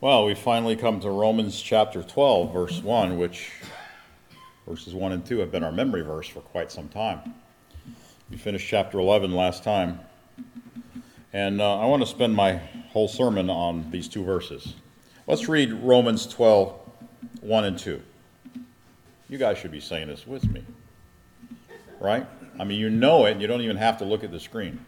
Well, we finally come to Romans chapter 12, verse 1, which verses 1 and 2 have been our memory verse for quite some time. We finished chapter 11 last time, and I want to spend my whole sermon on these two verses. Let's read Romans 12, 1 and 2. You guys should be saying this with me, right? I mean, you know it, and you don't even have to look at the screen.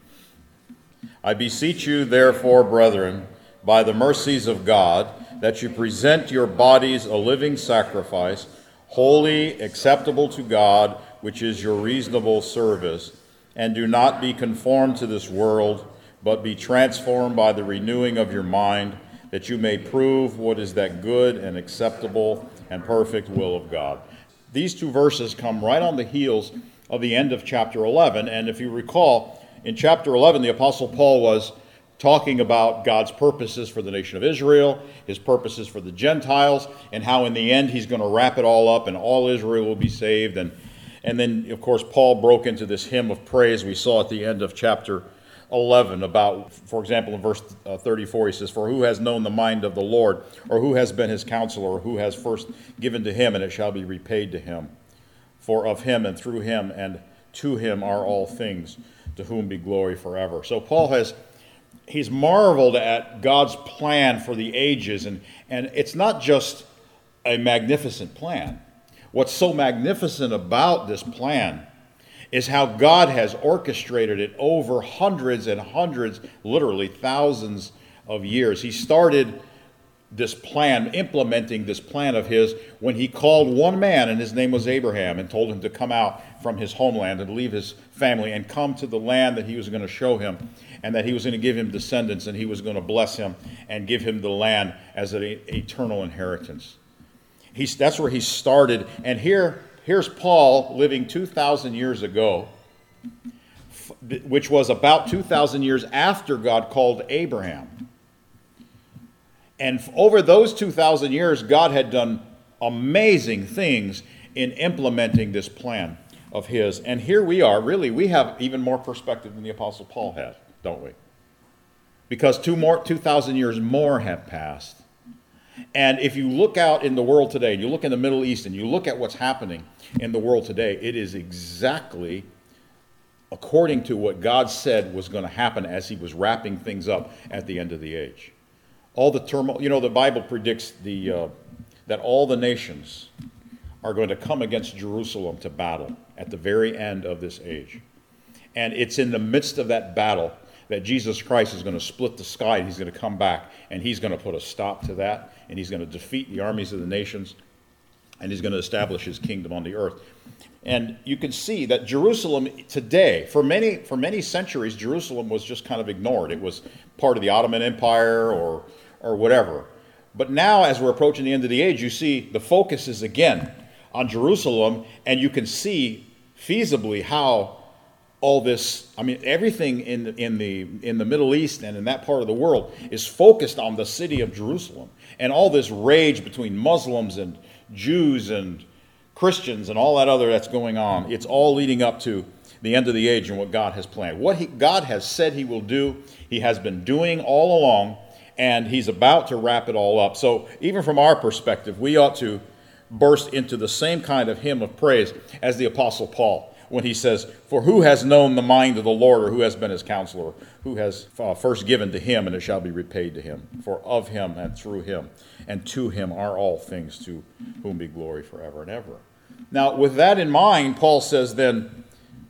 I beseech you, therefore, brethren, by the mercies of God, that you present your bodies a living sacrifice, holy, acceptable to God, which is your reasonable service, and do not be conformed to this world, but be transformed by the renewing of your mind, that you may prove what is that good and acceptable and perfect will of God. These two verses come right on the heels of the end of chapter 11, and if you recall, in chapter 11, the Apostle Paul was talking about God's purposes for the nation of Israel, his purposes for the Gentiles, and how in the end he's going to wrap it all up and all Israel will be saved. And then, of course, Paul broke into this hymn of praise we saw at the end of chapter 11 about, for example, in verse 34, he says, "For who has known the mind of the Lord, or who has been his counselor, or who has first given to him, and it shall be repaid to him? For of him and through him and to him are all things, to whom be glory forever." So Paul he's marveled at God's plan for the ages, and it's not just a magnificent plan. What's so magnificent about this plan is how God has orchestrated it over hundreds and hundreds, literally thousands of years. He started this plan, implementing this plan of his, when he called one man, and his name was Abraham, and told him to come out from his homeland and leave his family and come to the land that he was going to show him, and that he was going to give him descendants, and he was going to bless him and give him the land as an eternal inheritance. That's where he started. And here's Paul living 2,000 years ago, which was about 2,000 years after God called Abraham. And over those 2,000 years, God had done amazing things in implementing this plan of his. And here we are, really, we have even more perspective than the Apostle Paul had, don't we? Because 2,000 years more have passed. And if you look out in the world today, and you look in the Middle East, and you look at what's happening in the world today, it is exactly according to what God said was going to happen as he was wrapping things up at the end of the age. All the turmoil, the Bible predicts that all the nations are going to come against Jerusalem to battle at the very end of this age. And it's in the midst of that battle that Jesus Christ is going to split the sky, and he's going to come back, and he's going to put a stop to that, and he's going to defeat the armies of the nations, and he's going to establish his kingdom on the earth. And you can see that Jerusalem today, for many centuries, Jerusalem was just kind of ignored. It was part of the Ottoman Empire or whatever. But now, as we're approaching the end of the age, you see the focus is again on Jerusalem, and you can see feasibly how all this, everything in the Middle East and in that part of the world is focused on the city of Jerusalem. And all this rage between Muslims and Jews and Christians and all that other that's going on, it's all leading up to the end of the age and what God has planned. God has said he will do, he has been doing all along, and he's about to wrap it all up. So even from our perspective, we ought to burst into the same kind of hymn of praise as the Apostle Paul, when he says, "For who has known the mind of the Lord, or who has been his counselor, who has first given to him, and it shall be repaid to him? For of him and through him and to him are all things, to whom be glory forever and ever." Now, with that in mind, Paul says then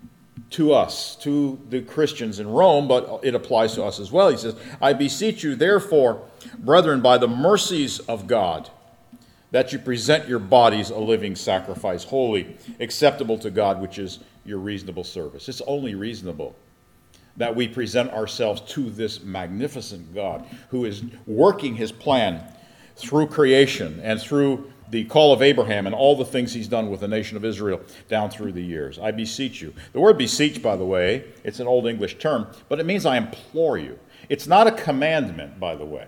to us, to the Christians in Rome, but it applies to us as well. He says, "I beseech you, therefore, brethren, by the mercies of God, that you present your bodies a living sacrifice, holy, acceptable to God, which is your reasonable service." It's only reasonable that we present ourselves to this magnificent God who is working his plan through creation and through the call of Abraham and all the things he's done with the nation of Israel down through the years. I beseech you. The word beseech, by the way, it's an Old English term, but it means I implore you. It's not a commandment, by the way.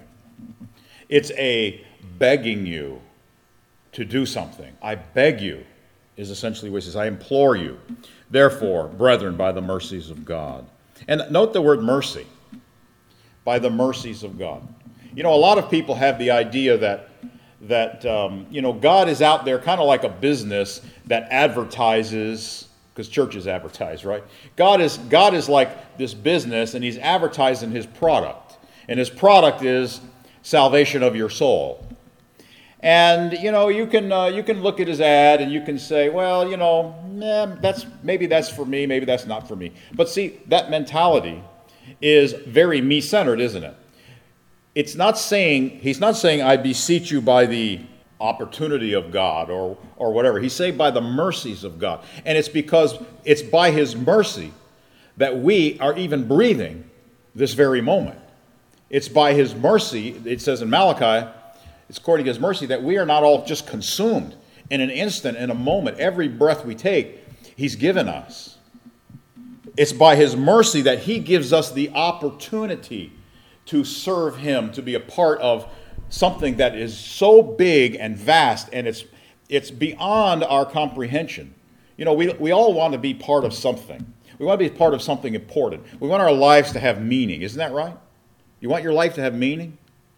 It's a begging you to do something. I beg you is essentially what he says. I implore you, therefore, brethren, by the mercies of God. And note the word mercy. By the mercies of God. You know, a lot of people have the idea that God is out there kind of like a business that advertises, because churches advertise, right? God is like this business, and he's advertising his product. And his product is salvation of your soul. And, you can look at his ad and you can say, well, maybe that's for me, maybe that's not for me. But see, that mentality is very me-centered, isn't it? He's not saying, I beseech you by the opportunity of God or whatever. He's saying by the mercies of God. And it's because it's by his mercy that we are even breathing this very moment. It's by his mercy, it says in Malachi, it's according to his mercy that we are not all just consumed in an instant, in a moment. Every breath we take, he's given us. It's by his mercy that he gives us the opportunity to serve him, to be a part of something that is so big and vast, and it's beyond our comprehension. We all want to be part of something. We want to be part of something important. We want our lives to have meaning. Isn't that right? You want your life to have meaning?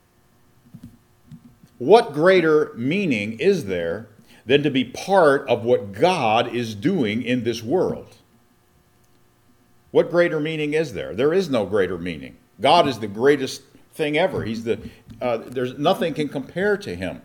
What greater meaning is there than to be part of what God is doing in this world? What greater meaning is there? There is no greater meaning. God is the greatest thing ever. There's nothing can compare to him.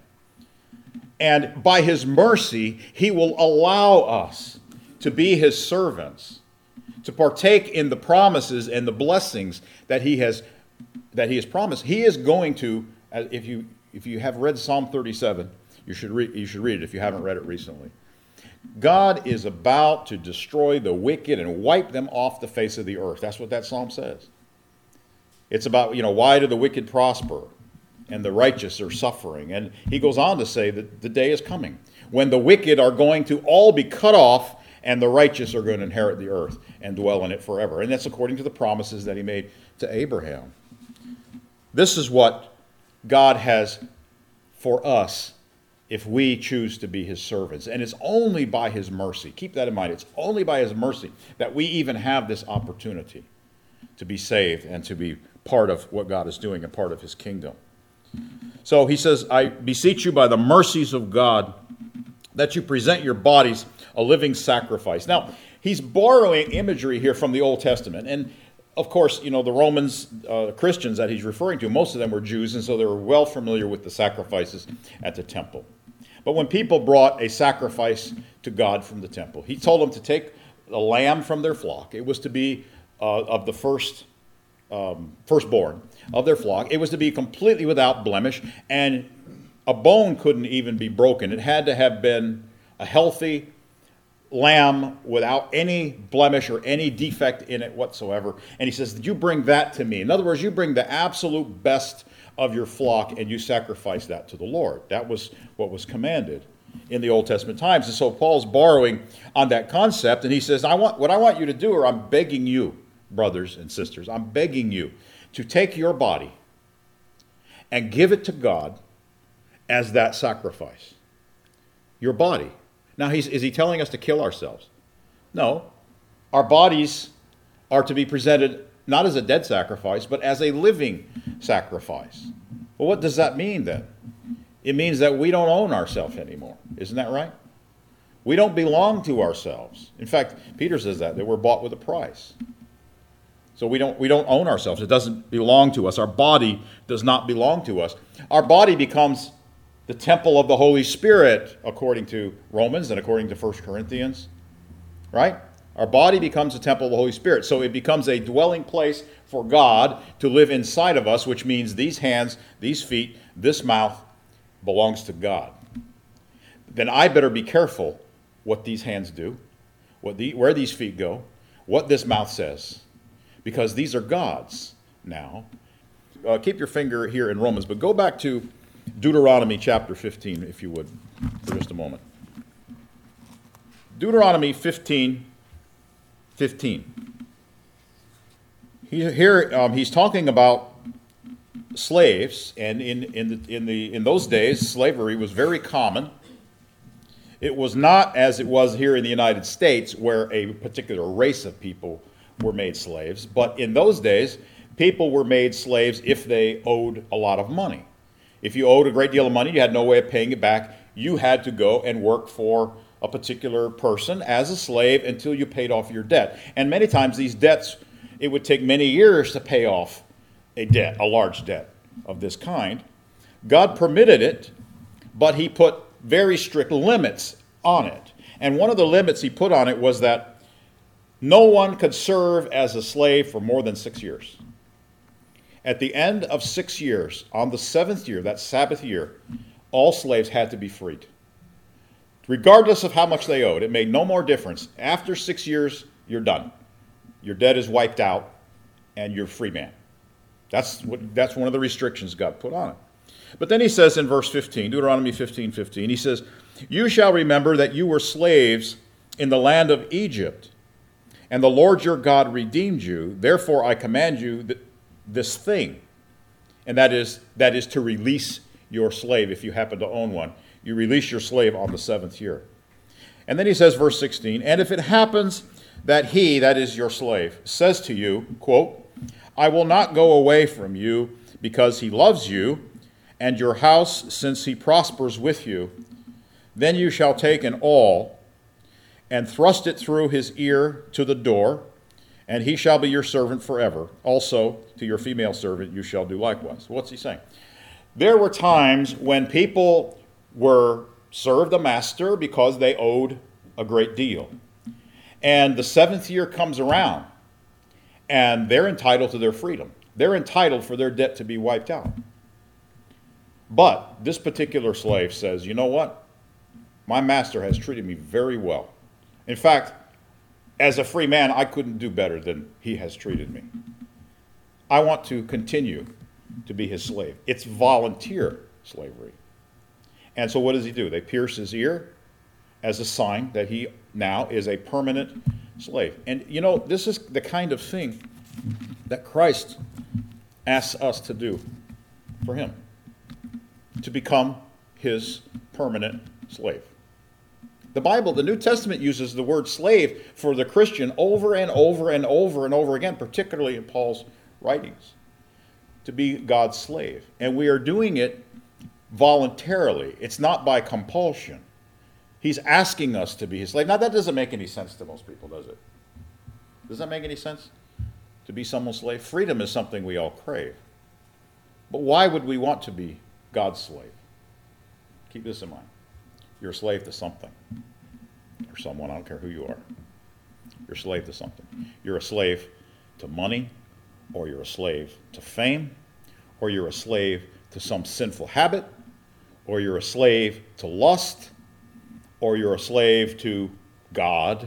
And by his mercy, he will allow us to be his servants, to partake in the promises and the blessings that he has promised. He is going to, if you have read Psalm 37, you should read it if you haven't read it recently. God is about to destroy the wicked and wipe them off the face of the earth. That's what that psalm says. It's about, why do the wicked prosper and the righteous are suffering? And he goes on to say that the day is coming when the wicked are going to all be cut off and the righteous are going to inherit the earth and dwell in it forever. And that's according to the promises that he made to Abraham. This is what God has for us if we choose to be his servants. And it's only by his mercy. Keep that in mind. It's only by his mercy that we even have this opportunity to be saved and to be part of what God is doing and part of his kingdom. So he says, I beseech you by the mercies of God that you present your bodies a living sacrifice. Now, he's borrowing imagery here from the Old Testament. And of course, the Romans, Christians that he's referring to, most of them were Jews, and so they were well familiar with the sacrifices at the temple. But when people brought a sacrifice to God from the temple, he told them to take a lamb from their flock. It was to be of the firstborn of their flock. It was to be completely without blemish, and a bone couldn't even be broken. It had to have been a healthy lamb without any blemish or any defect in it whatsoever. And he says, you bring that to me. In other words, you bring the absolute best of your flock and you sacrifice that to the Lord. That was what was commanded in the Old Testament times. And so Paul's borrowing on that concept, and he says, what I want you to do, or I'm begging you, brothers and sisters, I'm begging you to take your body and give it to God as that sacrifice. Your body. Now, is he telling us to kill ourselves? No. Our bodies are to be presented not as a dead sacrifice, but as a living sacrifice. Well, what does that mean then? It means that we don't own ourselves anymore. Isn't that right? We don't belong to ourselves. In fact, Peter says that we're bought with a price. So we don't own ourselves. It doesn't belong to us. Our body does not belong to us. Our body becomes the temple of the Holy Spirit, according to Romans and according to 1 Corinthians. Right? Our body becomes a temple of the Holy Spirit. So it becomes a dwelling place for God to live inside of us, which means these hands, these feet, this mouth belongs to God. Then I better be careful what these hands do, where these feet go, what this mouth says, because these are God's now. Keep your finger here in Romans, but go back to Deuteronomy chapter 15, if you would, for just a moment. Deuteronomy 15. Here he's talking about slaves, and in those days, slavery was very common. It was not as it was here in the United States, where a particular race of people were made slaves. But in those days, people were made slaves if they owed a lot of money. If you owed a great deal of money, you had no way of paying it back. You had to go and work for a particular person as a slave until you paid off your debt. And many times these debts, it would take many years to pay off a debt, a large debt of this kind. God permitted it, but he put very strict limits on it. And one of the limits he put on it was that no one could serve as a slave for more than 6 years. At the end of 6 years, on the seventh year, that Sabbath year, all slaves had to be freed. Regardless of how much they owed, it made no more difference. After 6 years, you're done. Your debt is wiped out, and you're a free man. That's one of the restrictions God put on it. But then he says in verse 15, Deuteronomy 15:15, he says, "You shall remember that you were slaves in the land of Egypt, and the Lord your God redeemed you. Therefore I command you this thing," and that is to release your slave if you happen to own one. You release your slave on the seventh year. And then he says, verse 16, "And if it happens that he," that is your slave, "says to you," quote, "I will not go away from you because he loves you and your house, since he prospers with you, then you shall take an awl and thrust it through his ear to the door, and he shall be your servant forever. Also to your female servant you shall do likewise." What's he saying? There were times when people were served a master because they owed a great deal. And the seventh year comes around, and they're entitled to their freedom. They're entitled for their debt to be wiped out. But this particular slave says, you know what? My master has treated me very well. In fact, as a free man, I couldn't do better than he has treated me. I want to continue to be his slave. It's volunteer slavery. And so what does he do? They pierce his ear as a sign that he now is a permanent slave. And you know, this is the kind of thing that Christ asks us to do for him, to become his permanent slave. The Bible, the New Testament, uses the word slave for the Christian over and over and over and over again, particularly in Paul's writings, to be God's slave. And we are doing it voluntarily. It's not by compulsion. He's asking us to be his slave. Now, that doesn't make any sense to most people, does it? Does that make any sense? To be someone's slave? Freedom is something we all crave. But why would we want to be God's slave? Keep this in mind. You're a slave to something. Or someone, I don't care who you are. You're a slave to something. You're a slave to money, or you're a slave to fame, or you're a slave to some sinful habit, or you're a slave to lust, or you're a slave to God.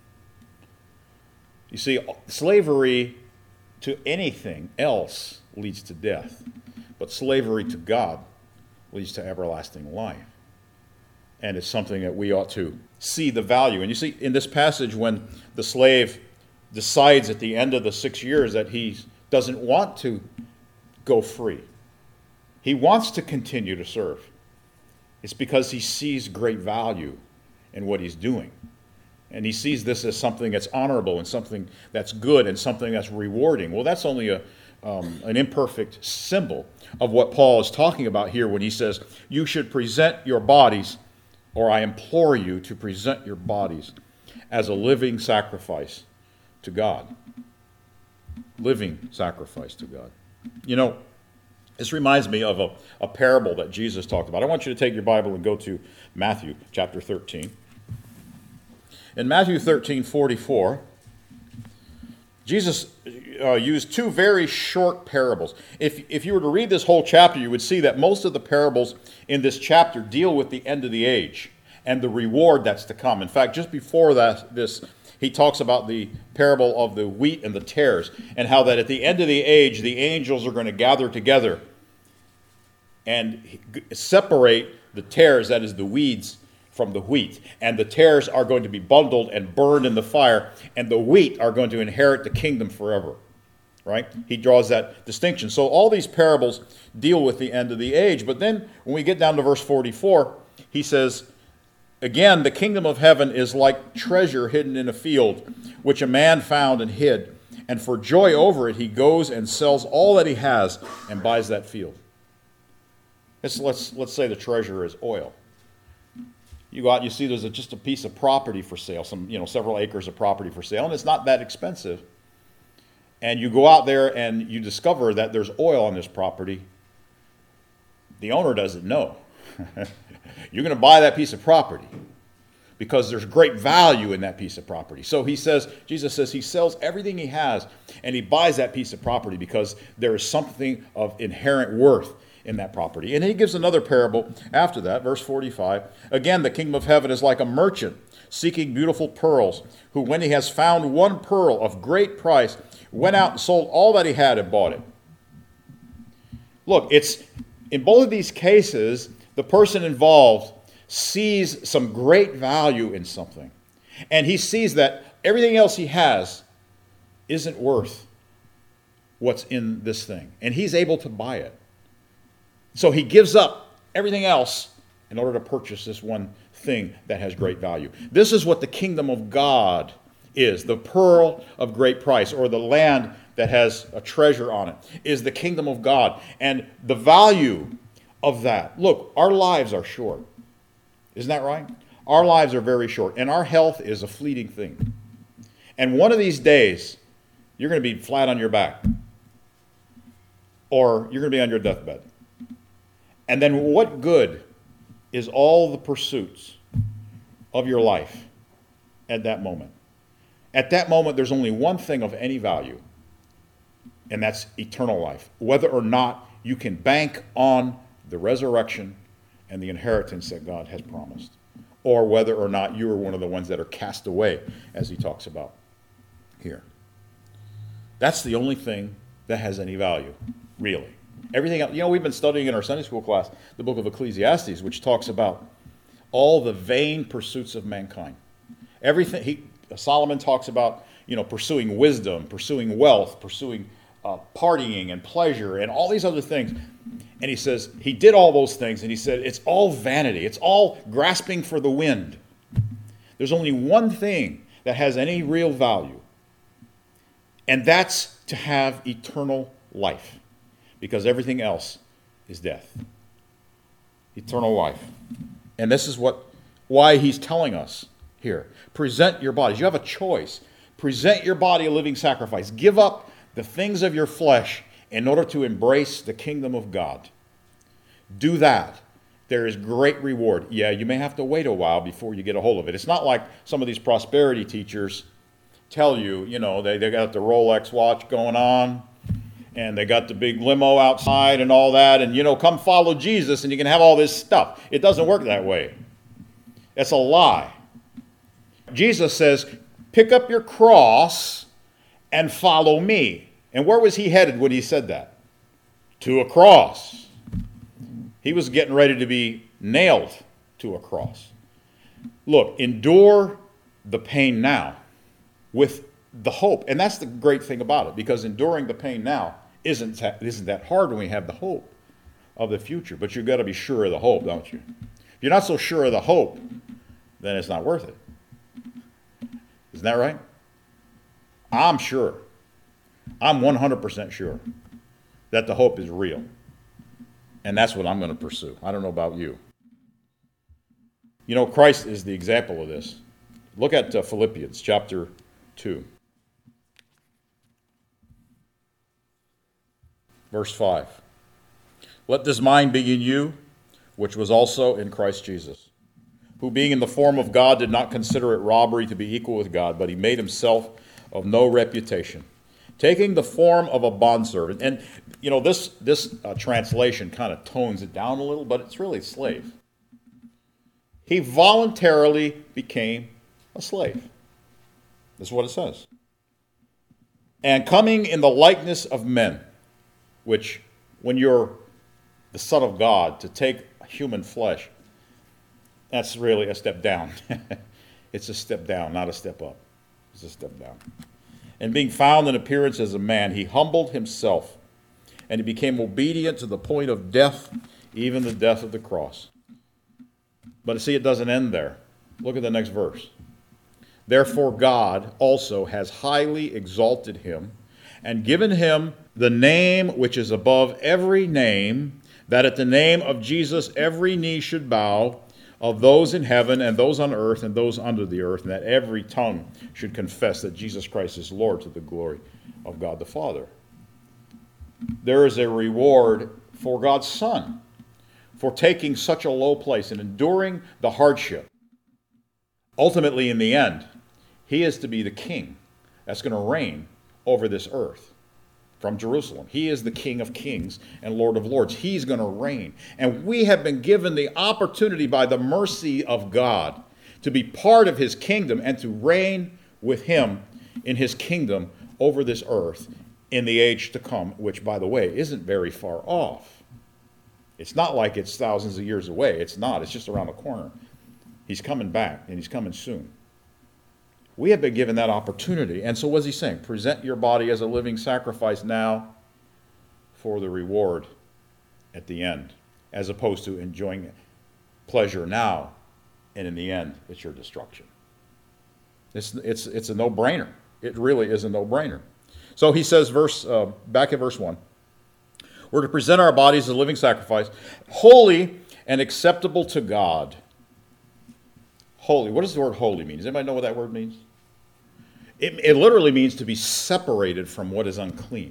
You see, slavery to anything else leads to death, but slavery to God leads to everlasting life. And it's something that we ought to see the value. And you see, in this passage, when the slave decides at the end of the 6 years that he doesn't want to go free, he wants to continue to serve, it's because he sees great value in what he's doing. And he sees this as something that's honorable and something that's good and something that's rewarding. Well, that's only an imperfect symbol of what Paul is talking about here when he says, you should present your bodies, or I implore you to present your bodies as a living sacrifice to God. Living sacrifice to God. You know, this reminds me of a parable that Jesus talked about. I want you to take your Bible and go to Matthew chapter 13. In Matthew 13:44, Jesus used two very short parables. If you were to read this whole chapter, you would see that most of the parables in this chapter deal with the end of the age and the reward that's to come. In fact, just before this, he talks about the parable of the wheat and the tares, and how that at the end of the age, the angels are going to gather together and separate the tares, that is the weeds, from the wheat. And the tares are going to be bundled and burned in the fire, and the wheat are going to inherit the kingdom forever. Right? He draws that distinction. So all these parables deal with the end of the age. But then when we get down to verse 44, he says, again, the kingdom of heaven is like treasure hidden in a field, which a man found and hid. And for joy over it, he goes and sells all that he has and buys that field. Let's say the treasure is oil. You go out and you see there's just a piece of property for sale, several acres of property for sale, and it's not that expensive. And you go out there and you discover that there's oil on this property. The owner doesn't know. You're going to buy that piece of property because there's great value in that piece of property. So Jesus says he sells everything he has and he buys that piece of property because there is something of inherent worth in that property. And he gives another parable after that, verse 45. Again, the kingdom of heaven is like a merchant seeking beautiful pearls, who when he has found one pearl of great price, went out and sold all that he had and bought it. Look, it's in both of these cases, the person involved sees some great value in something. And he sees that everything else he has isn't worth what's in this thing. And he's able to buy it. So he gives up everything else in order to purchase this one thing that has great value. This is what the kingdom of God is. The pearl of great price, or the land that has a treasure on it, is the kingdom of God. And the value of that. Look, our lives are short. Isn't that right? Our lives are very short, and our health is a fleeting thing. And one of these days, you're going to be flat on your back, or you're going to be on your deathbed. And then what good is all the pursuits of your life at that moment? At that moment, there's only one thing of any value, and that's eternal life. Whether or not you can bank on the resurrection and the inheritance that God has promised, or whether or not you are one of the ones that are cast away, as he talks about here. That's the only thing that has any value, really. Everything else, we've been studying in our Sunday school class the book of Ecclesiastes, which talks about all the vain pursuits of mankind. Solomon talks about, pursuing wisdom, pursuing wealth, pursuing partying and pleasure and all these other things. And he says he did all those things, and he said it's all vanity. It's all grasping for the wind. There's only one thing that has any real value, and that's to have eternal life, because everything else is death. Eternal life. And this is why he's telling us here. Present your bodies. You have a choice. Present your body a living sacrifice. Give up the things of your flesh in order to embrace the kingdom of God. Do that. There is great reward. Yeah, you may have to wait a while before you get a hold of it. It's not like some of these prosperity teachers tell you, they got the Rolex watch going on, and they got the big limo outside and all that, and, come follow Jesus and you can have all this stuff. It doesn't work that way. That's a lie. Jesus says, pick up your cross and follow me. And where was he headed when he said that? To a cross. He was getting ready to be nailed to a cross. Look, endure the pain now with the hope. And that's the great thing about it, because enduring the pain now isn't that hard when we have the hope of the future. But you've got to be sure of the hope, don't you? If you're not so sure of the hope, then it's not worth it. Isn't that right? I'm sure. I'm 100% sure that the hope is real. And that's what I'm going to pursue. I don't know about you. Christ is the example of this. Look at Philippians chapter 2. Verse 5. Let this mind be in you, which was also in Christ Jesus, who being in the form of God did not consider it robbery to be equal with God, but he made himself of no reputation, taking the form of a bondservant. And, this translation kind of tones it down a little, but it's really slave. He voluntarily became a slave. That's what it says. And coming in the likeness of men, which when you're the Son of God, to take human flesh, that's really a step down. It's a step down, not a step up. It's a step down. And being found in appearance as a man, he humbled himself, and he became obedient to the point of death, even the death of the cross. But see, it doesn't end there. Look at the next verse. Therefore God also has highly exalted him and given him the name which is above every name, that at the name of Jesus every knee should bow, of those in heaven and those on earth and those under the earth, and that every tongue should confess that Jesus Christ is Lord, to the glory of God the Father. There is a reward for God's Son for taking such a low place and enduring the hardship. Ultimately, in the end, he is to be the king that's going to reign over this earth from Jerusalem. He is the King of kings and Lord of lords. He's going to reign. And we have been given the opportunity by the mercy of God to be part of his kingdom and to reign with him in his kingdom over this earth in the age to come, which, by the way, isn't very far off. It's not like it's thousands of years away. It's not. It's just around the corner. He's coming back, and he's coming soon. We have been given that opportunity. And so what's he saying? Present your body as a living sacrifice now for the reward at the end, as opposed to enjoying pleasure now, and in the end, it's your destruction. It's a no-brainer. It really is a no-brainer. So he says, back at verse 1, we're to present our bodies as a living sacrifice, holy and acceptable to God. Holy. What does the word holy mean? Does anybody know what that word means? It literally means to be separated from what is unclean.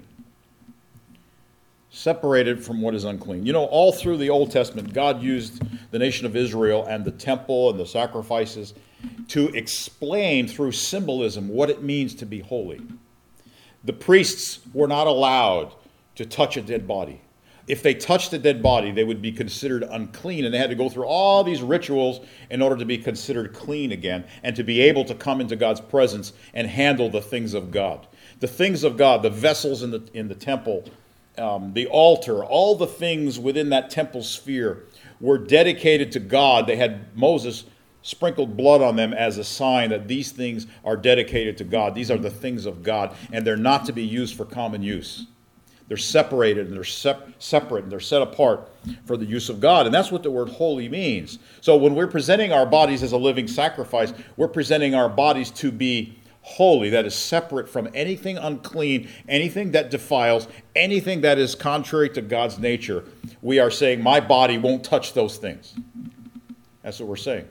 Separated from what is unclean. You know, all through the Old Testament, God used the nation of Israel and the temple and the sacrifices to explain through symbolism what it means to be holy. The priests were not allowed to touch a dead body. If they touched a dead body, they would be considered unclean, and they had to go through all these rituals in order to be considered clean again and to be able to come into God's presence and handle the things of God. The things of God, the vessels in the temple, the altar, all the things within that temple sphere were dedicated to God. They had Moses sprinkled blood on them as a sign that these things are dedicated to God. These are the things of God, and they're not to be used for common use. They're separated, and they're separate, and they're set apart for the use of God. And that's what the word holy means. So when we're presenting our bodies as a living sacrifice, we're presenting our bodies to be holy, that is separate from anything unclean, anything that defiles, anything that is contrary to God's nature. We are saying, my body won't touch those things. That's what we're saying.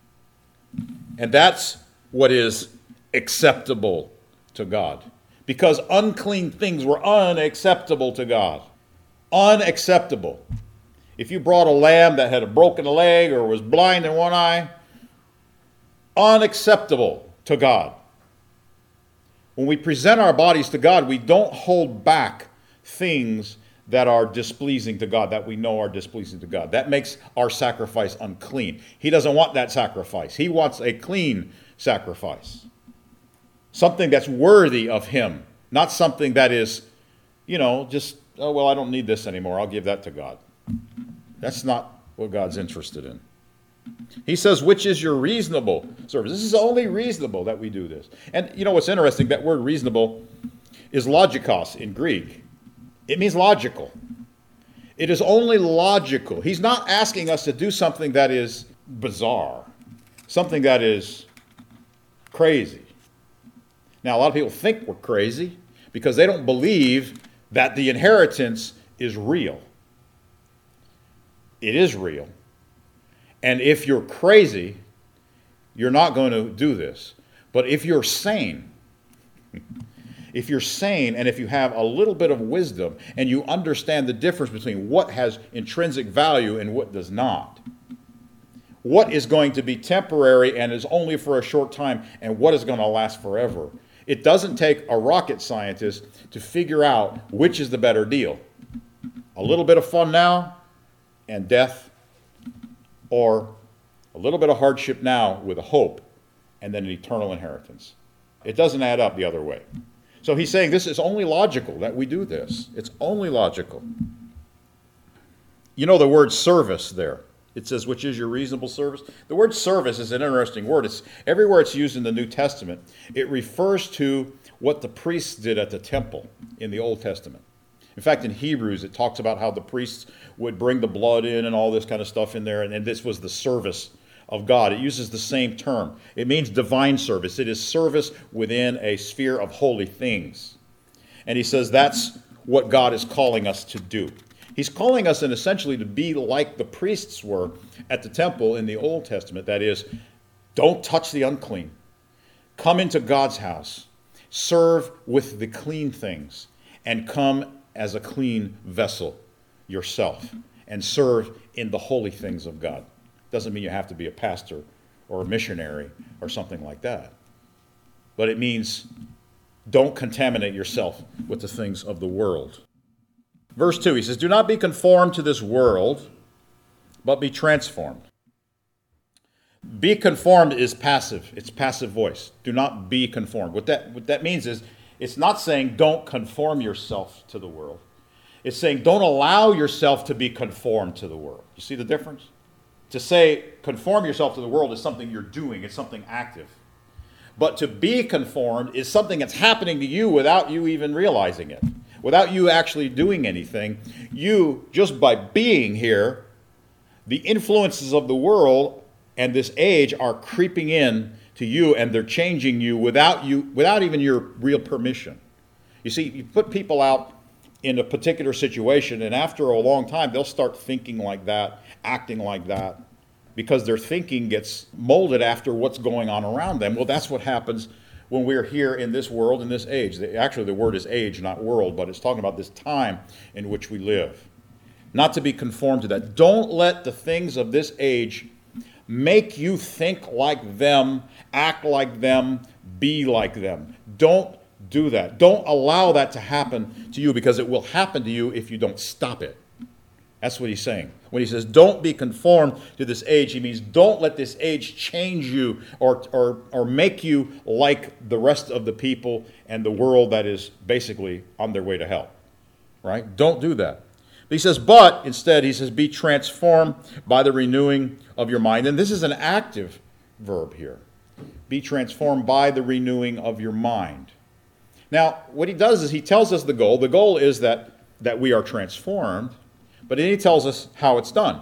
And that's what is acceptable to God. Because unclean things were unacceptable to God. Unacceptable. If you brought a lamb that had a broken leg or was blind in one eye, unacceptable to God. When we present our bodies to God, we don't hold back things that are displeasing to God, that we know are displeasing to God. That makes our sacrifice unclean. He doesn't want that sacrifice. He wants a clean sacrifice. Something that's worthy of him, not something that is, just, oh, well, I don't need this anymore. I'll give that to God. That's not what God's interested in. He says, which is your reasonable service? This is only reasonable that we do this. And you know what's interesting? That word reasonable is logikos in Greek. It means logical. It is only logical. He's not asking us to do something that is bizarre, something that is crazy. Now, a lot of people think we're crazy because they don't believe that the inheritance is real. It is real. And if you're crazy, you're not going to do this. But if you're sane, and if you have a little bit of wisdom and you understand the difference between what has intrinsic value and what does not, what is going to be temporary and is only for a short time, and what is going to last forever, it doesn't take a rocket scientist to figure out which is the better deal. A little bit of fun now and death, or a little bit of hardship now with a hope and then an eternal inheritance. It doesn't add up the other way. So he's saying this is only logical that we do this. It's only logical. You know the word service there. It says, which is your reasonable service. The word service is an interesting word. It's everywhere it's used in the New Testament. It refers to what the priests did at the temple in the Old Testament. In fact, in Hebrews, it talks about how the priests would bring the blood in and all this kind of stuff in there, and this was the service of God. It uses the same term. It means divine service. It is service within a sphere of holy things. And he says that's what God is calling us to do. He's calling us, and essentially, to be like the priests were at the temple in the Old Testament. That is, don't touch the unclean. Come into God's house. Serve with the clean things. And come as a clean vessel yourself. And serve in the holy things of God. Doesn't mean you have to be a pastor or a missionary or something like that. But it means don't contaminate yourself with the things of the world. Verse 2, he says, do not be conformed to this world, but be transformed. Be conformed is passive. It's passive voice. Do not be conformed. What that means is, it's not saying don't conform yourself to the world. It's saying don't allow yourself to be conformed to the world. You see the difference? To say conform yourself to the world is something you're doing. It's something active. But to be conformed is something that's happening to you without you even realizing it. Without you actually doing anything. You, just by being here, the influences of the world and this age are creeping in to you, and they're changing you without even your real permission. You see, you put people out in a particular situation, and after a long time, they'll start thinking like that, acting like that, because their thinking gets molded after what's going on around them. Well, that's what happens when we're here in this world, in this age. Actually, the word is age, not world, but it's talking about this time in which we live. Not to be conformed to that. Don't let the things of this age make you think like them, act like them, be like them. Don't do that. Don't allow that to happen to you, because it will happen to you if you don't stop it. That's what he's saying. When he says don't be conformed to this age, he means don't let this age change you or make you like the rest of the people and the world that is basically on their way to hell. Right? Don't do that. But he says, but instead, he says, be transformed by the renewing of your mind. And this is an active verb here. Be transformed by the renewing of your mind. Now, what he does is he tells us the goal. The goal is that we are transformed, but then he tells us how it's done.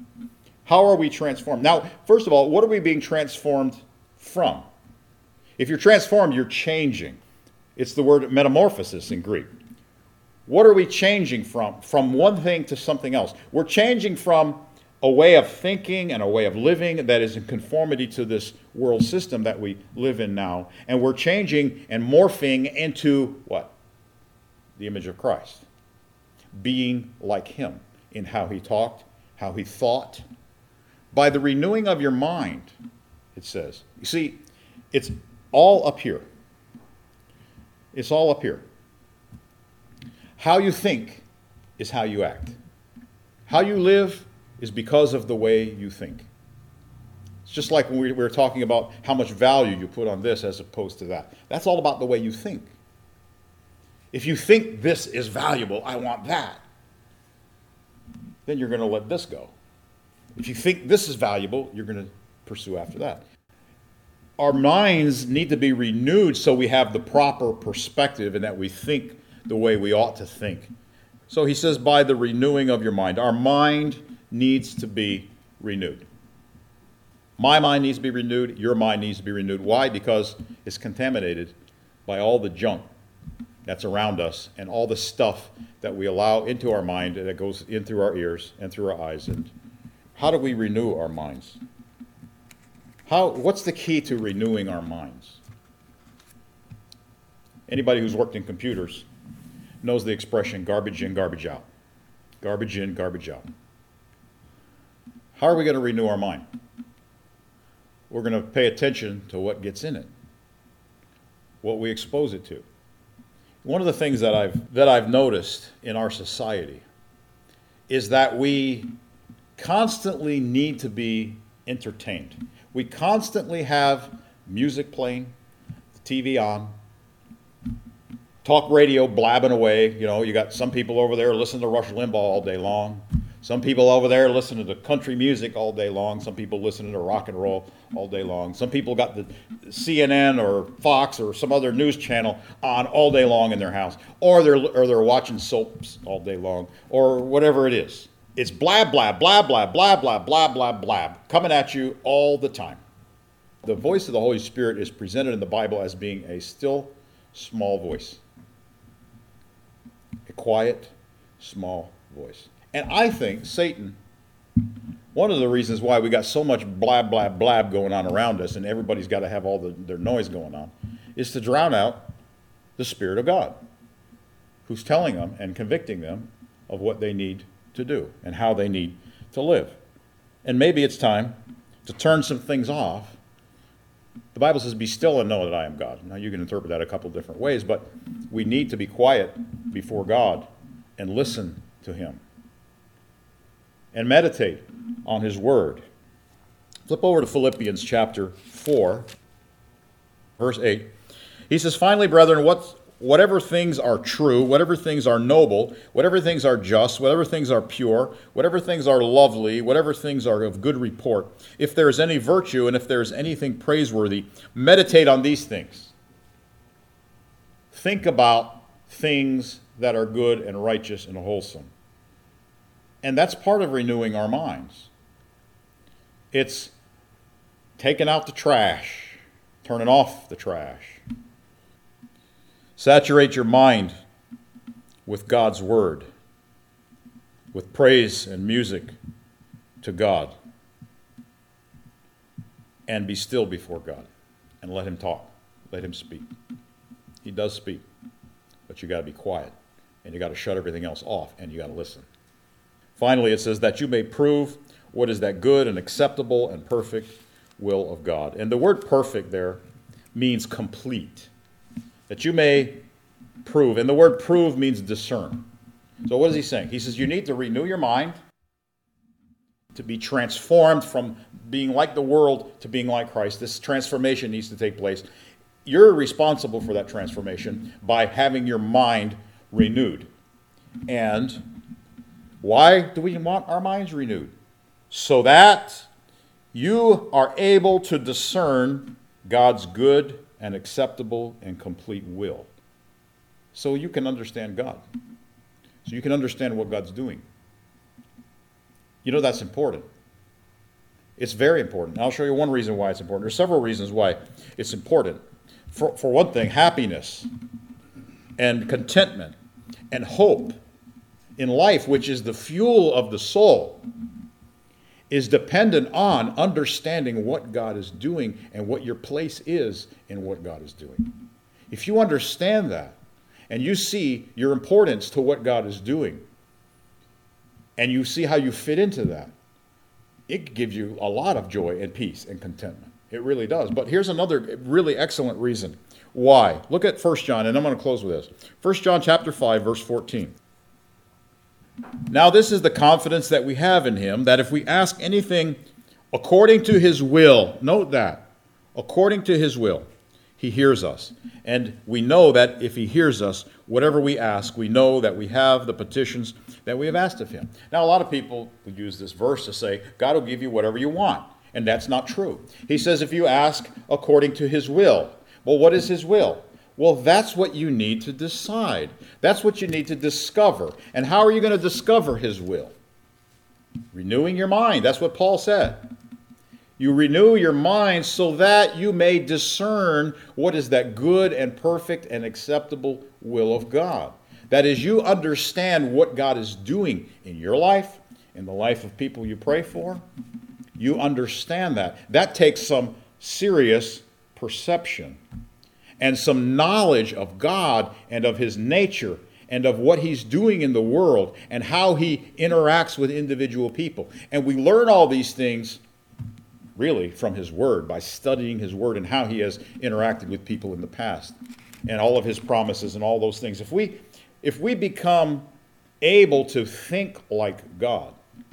How are we transformed? Now, first of all, what are we being transformed from? If you're transformed, you're changing. It's the word metamorphosis in Greek. What are we changing from? From one thing to something else. We're changing from a way of thinking and a way of living that is in conformity to this world system that we live in now. And we're changing and morphing into what? The image of Christ. Being like him in how he talked, how he thought. By the renewing of your mind, it says. You see, it's all up here. It's all up here. How you think is how you act. How you live is because of the way you think. It's just like when we were talking about how much value you put on this as opposed to that. That's all about the way you think. If you think this is valuable, I want that, then you're going to let this go. If you think this is valuable, you're going to pursue after that. Our minds need to be renewed so we have the proper perspective and that we think the way we ought to think. So he says, by the renewing of your mind. Our mind needs to be renewed. My mind needs to be renewed. Your mind needs to be renewed. Why? Because it's contaminated by all the junk that's around us and all the stuff that we allow into our mind that goes in through our ears and through our eyes. And how do we renew our minds? What's the key to renewing our minds? Anybody who's worked in computers knows the expression garbage in, garbage out. Garbage in, garbage out. How are we going to renew our mind? We're going to pay attention to what gets in it, what we expose it to. One of the things that I've noticed in our society is that we constantly need to be entertained. We constantly have music playing, the TV on, talk radio blabbing away. You know, you got some people over there listening to Rush Limbaugh all day long. Some people over there listening to country music all day long. Some people listening to rock and roll all day long. Some people got the CNN or Fox or some other news channel on all day long in their house. Or they're watching soaps all day long. Or whatever it is. It's blab, blab, blab, blab, blab, blab, blab, blab, blab, coming at you all the time. The voice of the Holy Spirit is presented in the Bible as being a still, small voice. quiet, small voice. And I think Satan, one of the reasons why we got so much blab, blab, blab going on around us and everybody's got to have all their noise going on, is to drown out the Spirit of God, who's telling them and convicting them of what they need to do and how they need to live. And maybe it's time to turn some things off. The Bible says, be still and know that I am God. Now, you can interpret that a couple different ways, but we need to be quiet before God and listen to him and meditate on his word. Flip over to Philippians chapter 4, verse 8. He says, finally, brethren, whatever things are true, whatever things are noble, whatever things are just, whatever things are pure, whatever things are lovely, whatever things are of good report, if there is any virtue and if there is anything praiseworthy, meditate on these things. Think about things that are good and righteous and wholesome. And that's part of renewing our minds. It's taking out the trash, turning off the trash. Saturate your mind with God's word, with praise and music to God. And be still before God and let him talk, let him speak. He does speak, but you got to be quiet and you got to shut everything else off and you got to listen. Finally, it says that you may prove what is that good and acceptable and perfect will of God. And the word perfect there means complete. That you may prove. And the word prove means discern. So what is he saying? He says you need to renew your mind to be transformed from being like the world to being like Christ. This transformation needs to take place. You're responsible for that transformation by having your mind renewed. And why do we want our minds renewed? So that you are able to discern God's good and acceptable and complete will. So you can understand God. So you can understand what God's doing. You know, that's important. It's very important. I'll show you one reason why it's important. There's several reasons why it's important. For one thing, happiness and contentment and hope in life, which is the fuel of the soul, is dependent on understanding what God is doing and what your place is in what God is doing. If you understand that and you see your importance to what God is doing and you see how you fit into that, it gives you a lot of joy and peace and contentment. It really does. But here's another really excellent reason why. Look at 1 John, and I'm going to close with this. 1 John chapter 5, verse 14. Now this is the confidence that we have in him, that if we ask anything according to his will, note that, according to his will, he hears us. And we know that if he hears us, whatever we ask, we know that we have the petitions that we have asked of him. Now a lot of people would use this verse to say, God will give you whatever you want. And that's not true. He says if you ask according to his will. Well, what is his will? Well, that's what you need to decide. That's what you need to discover. And how are you going to discover his will? Renewing your mind. That's what Paul said. You renew your mind so that you may discern what is that good and perfect and acceptable will of God. That is, you understand what God is doing in your life, in the life of people you pray for. You understand that. That takes some serious perception and some knowledge of God and of his nature and of what he's doing in the world and how he interacts with individual people. And we learn all these things really from his word, by studying his word and how he has interacted with people in the past and all of his promises and all those things. If we become able to think like God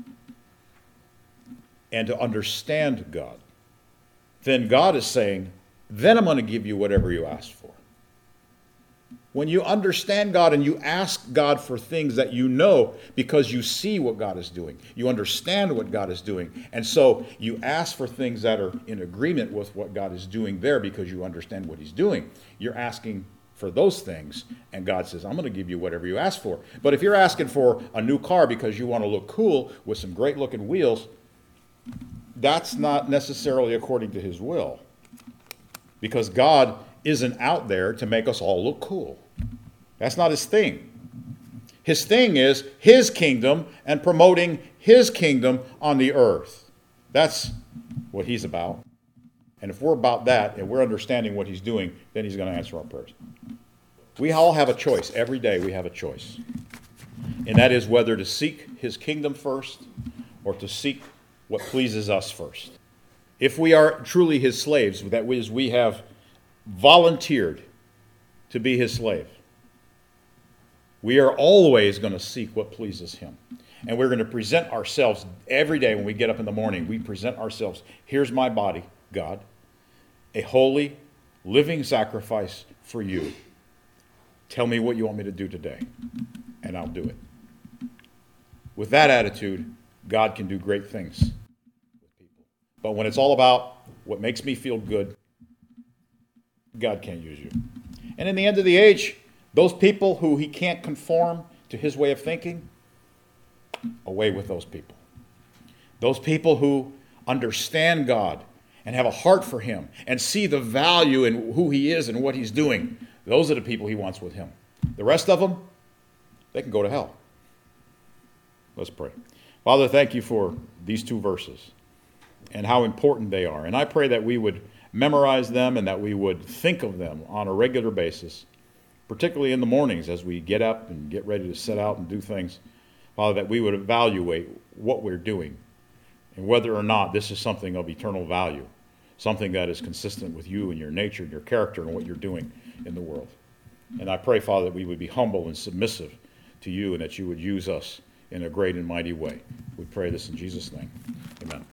and to understand God, then God is saying, then I'm going to give you whatever you asked for. When you understand God and you ask God for things that you know because you see what God is doing, you understand what God is doing, and so you ask for things that are in agreement with what God is doing there because you understand what he's doing. You're asking for those things, and God says, I'm going to give you whatever you ask for. But if you're asking for a new car because you want to look cool with some great looking wheels, that's not necessarily according to his will. Because God isn't out there to make us all look cool. That's not his thing. His thing is his kingdom and promoting his kingdom on the earth. That's what he's about. And if we're about that and we're understanding what he's doing, then he's going to answer our prayers. We all have a choice. Every day we have a choice. And that is whether to seek his kingdom first or to seek what pleases us first. If we are truly his slaves, that is, we have volunteered to be his slave, we are always going to seek what pleases him. And we're going to present ourselves every day when we get up in the morning. We present ourselves. Here's my body, God, a holy, living sacrifice for you. Tell me what you want me to do today, and I'll do it. With that attitude, God can do great things with people. But when it's all about what makes me feel good, God can't use you. And in the end of the age, those people who he can't conform to his way of thinking, away with those people. Those people who understand God and have a heart for him and see the value in who he is and what he's doing, those are the people he wants with him. The rest of them, they can go to hell. Let's pray. Father, thank you for these two verses and how important they are. And I pray that we would memorize them and that we would think of them on a regular basis, particularly in the mornings as we get up and get ready to set out and do things. Father, that we would evaluate what we're doing and whether or not this is something of eternal value, something that is consistent with you and your nature and your character and what you're doing in the world. And I pray, Father, that we would be humble and submissive to you and that you would use us in a great and mighty way. We pray this in Jesus' name. Amen.